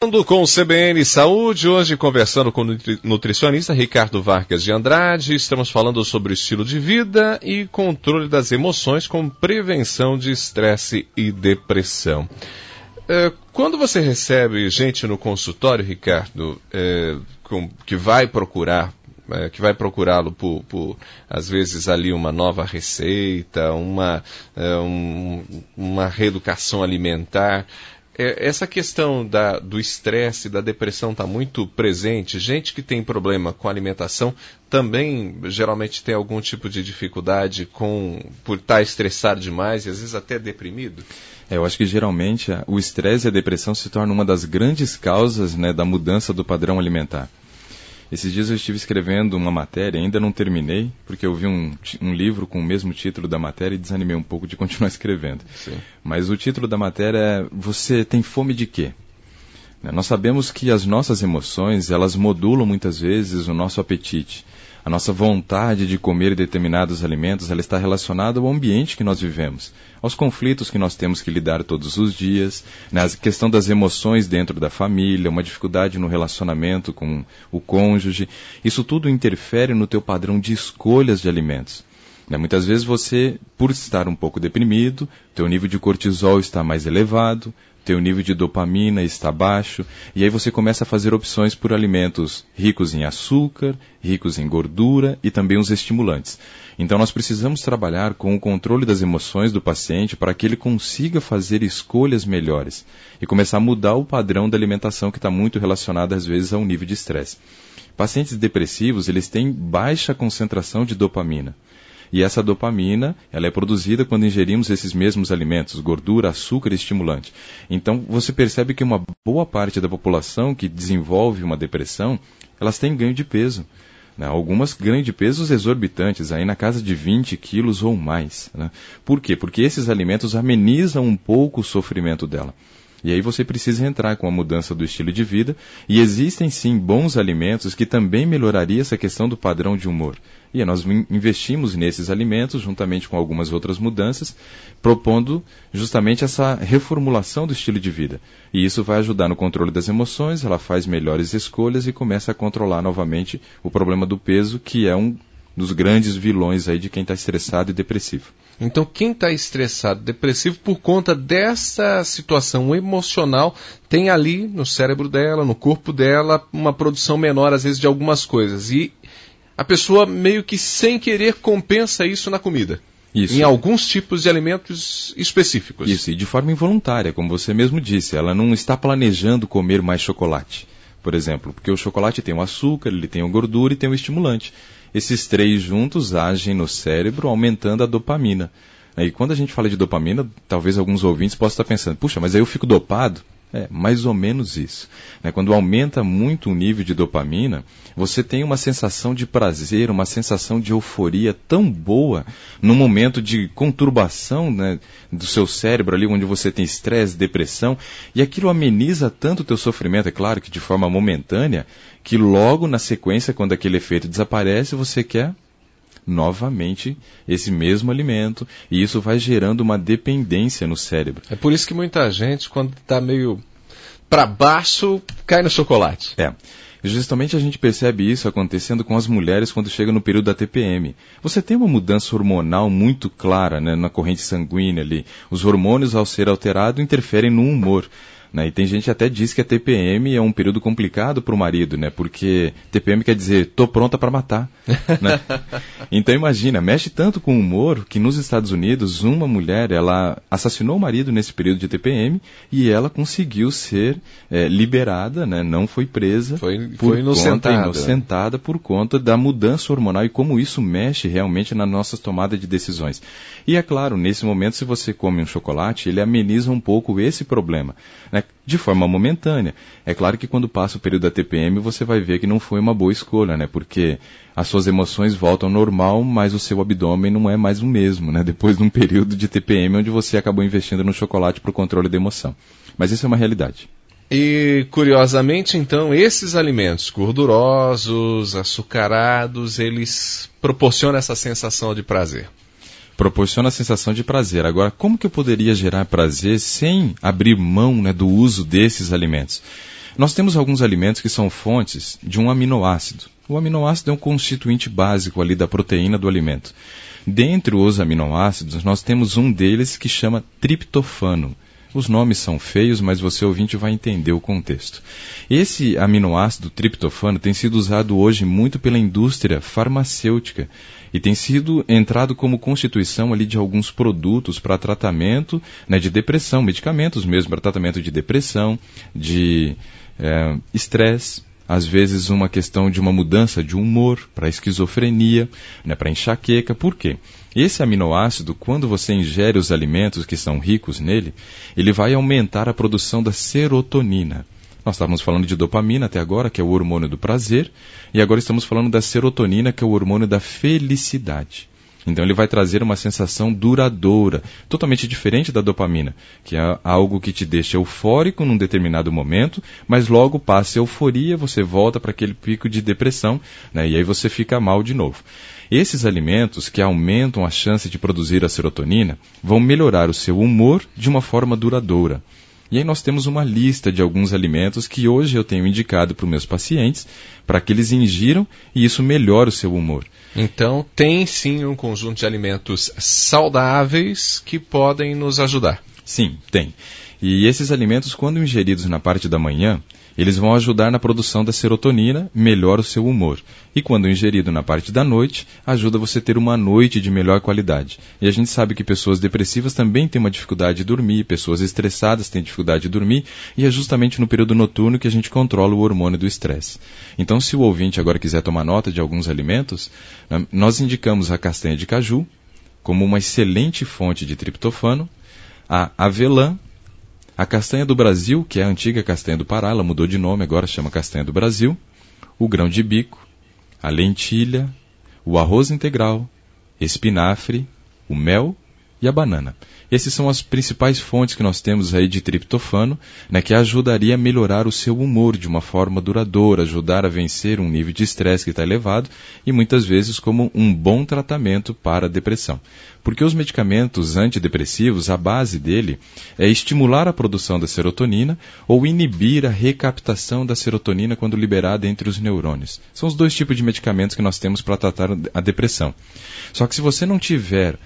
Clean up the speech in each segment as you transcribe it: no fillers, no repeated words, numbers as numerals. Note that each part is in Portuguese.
Com o CBN Saúde, hoje conversando com o nutricionista Ricardo Vargas de Andrade, estamos falando sobre o estilo de vida e controle das emoções com prevenção de estresse e depressão. Quando você recebe gente no consultório, Ricardo, que vai procurá-lo por às vezes ali uma nova receita, uma reeducação alimentar, essa questão do estresse, da depressão está muito presente. Gente que tem problema com alimentação também geralmente tem algum tipo de dificuldade por estar estressado demais e às vezes até deprimido? Eu acho que geralmente o estresse e a depressão se tornam uma das grandes causas, né, da mudança do padrão alimentar. Esses dias eu estive escrevendo uma matéria, ainda não terminei, porque eu vi um livro com o mesmo título da matéria e desanimei um pouco de continuar escrevendo. Sim. Mas o título da matéria é "Você tem fome de quê?". Nós sabemos que as nossas emoções, elas modulam muitas vezes o nosso apetite. A nossa vontade de comer determinados alimentos, ela está relacionada ao ambiente que nós vivemos, aos conflitos que nós temos que lidar todos os dias, a questão das emoções dentro da família, uma dificuldade no relacionamento com o cônjuge. Isso tudo interfere no teu padrão de escolhas de alimentos. Muitas vezes você, por estar um pouco deprimido, teu nível de cortisol está mais elevado, teu nível de dopamina está baixo, e aí você começa a fazer opções por alimentos ricos em açúcar, ricos em gordura e também os estimulantes. Então nós precisamos trabalhar com o controle das emoções do paciente para que ele consiga fazer escolhas melhores e começar a mudar o padrão da alimentação que está muito relacionado às vezes ao nível de estresse. Pacientes depressivos, eles têm baixa concentração de dopamina. E essa dopamina, ela é produzida quando ingerimos esses mesmos alimentos, gordura, açúcar e estimulante. Então, você percebe que uma boa parte da população que desenvolve uma depressão, elas têm ganho de peso. Algumas ganham de pesos exorbitantes, aí na casa de 20 quilos ou mais. Por quê? Porque esses alimentos amenizam um pouco o sofrimento dela. E aí você precisa entrar com a mudança do estilo de vida, e existem sim bons alimentos que também melhorariam essa questão do padrão de humor. E nós investimos nesses alimentos, juntamente com algumas outras mudanças, propondo justamente essa reformulação do estilo de vida. E isso vai ajudar no controle das emoções, ela faz melhores escolhas e começa a controlar novamente o problema do peso, que é um dos grandes vilões aí de quem está estressado e depressivo. Então, quem está estressado, depressivo, por conta dessa situação emocional, tem ali no cérebro dela, no corpo dela, uma produção menor, às vezes, de algumas coisas. E a pessoa, meio que sem querer, compensa isso na comida. Isso. Em alguns tipos de alimentos específicos. Isso, e de forma involuntária, como você mesmo disse. Ela não está planejando comer mais chocolate, por exemplo. Porque o chocolate tem o açúcar, ele tem a gordura e tem o estimulante. Esses três juntos agem no cérebro, aumentando a dopamina. E quando a gente fala de dopamina, talvez alguns ouvintes possam estar pensando, puxa, mas aí eu fico dopado? É, mais ou menos isso. Quando aumenta muito o nível de dopamina, você tem uma sensação de prazer, uma sensação de euforia tão boa, num momento de conturbação, do seu cérebro ali, onde você tem estresse, depressão, e aquilo ameniza tanto o teu sofrimento, é claro que de forma momentânea, que logo na sequência, quando aquele efeito desaparece, você quer novamente esse mesmo alimento, e isso vai gerando uma dependência no cérebro. É por isso que muita gente, quando está meio para baixo, cai no chocolate. E justamente a gente percebe isso acontecendo com as mulheres quando chega no período da TPM. Você tem uma mudança hormonal muito clara, na corrente sanguínea ali. Os hormônios, ao ser alterados, interferem no humor. E tem gente que até diz que a TPM é um período complicado para o marido, porque TPM quer dizer, tô pronta para matar. Então imagina, mexe tanto com o humor que nos Estados Unidos uma mulher, ela assassinou o marido nesse período de TPM e ela conseguiu ser liberada, não foi presa, foi inocentada por conta da mudança hormonal e como isso mexe realmente na nossa tomada de decisões. E é claro, nesse momento, se você come um chocolate, ele ameniza um pouco esse problema, de forma momentânea. É claro que quando passa o período da TPM, você vai ver que não foi uma boa escolha, porque as suas emoções voltam ao normal, mas o seu abdômen não é mais o mesmo, depois de um período de TPM onde você acabou investindo no chocolate para o controle da emoção. Mas isso é uma realidade. E, curiosamente, então, esses alimentos gordurosos, açucarados, eles proporcionam essa sensação de prazer. Proporciona a sensação de prazer. Agora, como que eu poderia gerar prazer sem abrir mão do uso desses alimentos? Nós temos alguns alimentos que são fontes de um aminoácido. O aminoácido é um constituinte básico ali da proteína do alimento. Dentre os aminoácidos, nós temos um deles que chama triptofano. Os nomes são feios, mas você, ouvinte, vai entender o contexto. Esse aminoácido triptofano tem sido usado hoje muito pela indústria farmacêutica e tem sido entrado como constituição ali de alguns produtos para tratamento, né, de depressão, medicamentos mesmo para tratamento de depressão, de estresse, às vezes uma questão de uma mudança de humor, para esquizofrenia, né, para enxaqueca. Por quê? Esse aminoácido, quando você ingere os alimentos que são ricos nele, ele vai aumentar a produção da serotonina. Nós estávamos falando de dopamina até agora, que é o hormônio do prazer, e agora estamos falando da serotonina, que é o hormônio da felicidade. Então ele vai trazer uma sensação duradoura, totalmente diferente da dopamina, que é algo que te deixa eufórico num determinado momento, mas logo passa a euforia, você volta para aquele pico de depressão, né, e aí você fica mal de novo. Esses alimentos que aumentam a chance de produzir a serotonina vão melhorar o seu humor de uma forma duradoura. E aí nós temos uma lista de alguns alimentos que hoje eu tenho indicado para os meus pacientes, para que eles ingiram e isso melhore o seu humor. Então tem sim um conjunto de alimentos saudáveis que podem nos ajudar. Sim, tem. E esses alimentos, quando ingeridos na parte da manhã, eles vão ajudar na produção da serotonina, melhora o seu humor. E quando ingerido na parte da noite, ajuda você a ter uma noite de melhor qualidade. E a gente sabe que pessoas depressivas também têm uma dificuldade de dormir, pessoas estressadas têm dificuldade de dormir, e é justamente no período noturno que a gente controla o hormônio do estresse. Então, se o ouvinte agora quiser tomar nota de alguns alimentos, nós indicamos a castanha de caju como uma excelente fonte de triptofano, a avelã, a castanha do Brasil, que é a antiga castanha do Pará, ela mudou de nome, agora chama castanha do Brasil, o grão de bico, a lentilha, o arroz integral, espinafre, o mel e a banana. Essas são as principais fontes que nós temos aí de triptofano, né, que ajudaria a melhorar o seu humor de uma forma duradoura, ajudar a vencer um nível de estresse que está elevado e muitas vezes como um bom tratamento para a depressão. Porque os medicamentos antidepressivos, a base dele é estimular a produção da serotonina ou inibir a recaptação da serotonina quando liberada entre os neurônios. São os dois tipos de medicamentos que nós temos para tratar a depressão. Só que se você não tiver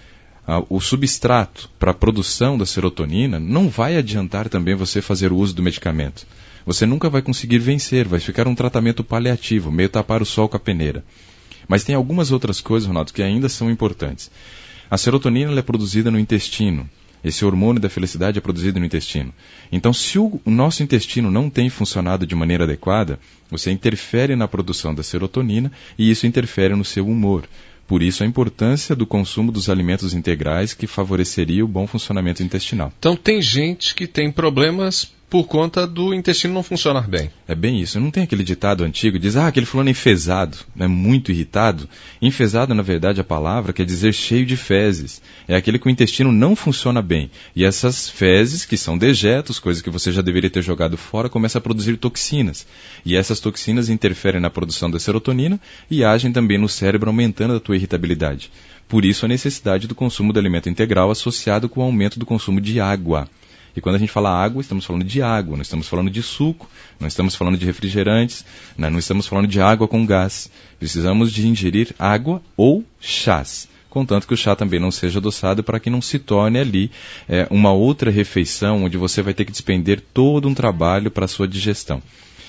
o substrato para a produção da serotonina, não vai adiantar também você fazer o uso do medicamento. Você nunca vai conseguir vencer, vai ficar um tratamento paliativo, meio tapar o sol com a peneira. Mas tem algumas outras coisas, Ronaldo, que ainda são importantes. A serotonina ela é produzida no intestino. Esse hormônio da felicidade é produzido no intestino. Então, se o nosso intestino não tem funcionado de maneira adequada, você interfere na produção da serotonina e isso interfere no seu humor. Por isso, a importância do consumo dos alimentos integrais que favoreceria o bom funcionamento intestinal. Então, tem gente que tem problemas por conta do intestino não funcionar bem. É bem isso. Não tem aquele ditado antigo que diz, aquele fulano é enfesado, né, muito irritado. Enfesado, na verdade, a palavra quer dizer cheio de fezes. É aquele que o intestino não funciona bem. E essas fezes, que são dejetos, coisas que você já deveria ter jogado fora, começam a produzir toxinas. E essas toxinas interferem na produção da serotonina e agem também no cérebro, aumentando a tua irritabilidade. Por isso, a necessidade do consumo do alimento integral associado com o aumento do consumo de água. E quando a gente fala água, estamos falando de água, não estamos falando de suco, não estamos falando de refrigerantes, não estamos falando de água com gás. Precisamos de ingerir água ou chás, contanto que o chá também não seja adoçado para que não se torne ali uma outra refeição onde você vai ter que despender todo um trabalho para a sua digestão.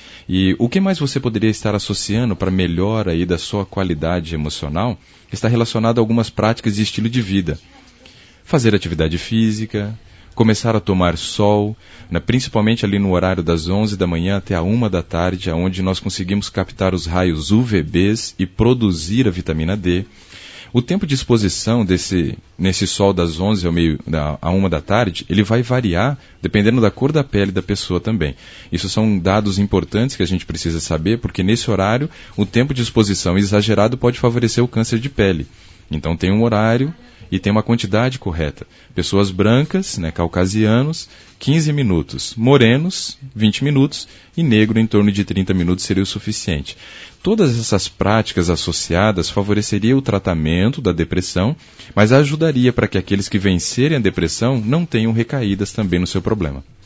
E o que mais você poderia estar associando para melhora aí da sua qualidade emocional está relacionado a algumas práticas de estilo de vida. Fazer atividade física, começar a tomar sol, né, principalmente ali no horário das 11 da manhã até a 1 da tarde, onde nós conseguimos captar os raios UVBs e produzir a vitamina D. O tempo de exposição nesse sol das 11 à 1 da tarde, ele vai variar dependendo da cor da pele da pessoa também. Isso são dados importantes que a gente precisa saber, porque nesse horário o tempo de exposição exagerado pode favorecer o câncer de pele. Então tem um horário e tem uma quantidade correta. Pessoas brancas, né, caucasianos, 15 minutos. Morenos, 20 minutos. E negro, em torno de 30 minutos, seria o suficiente. Todas essas práticas associadas favoreceriam o tratamento da depressão, mas ajudaria para que aqueles que vencerem a depressão não tenham recaídas também no seu problema.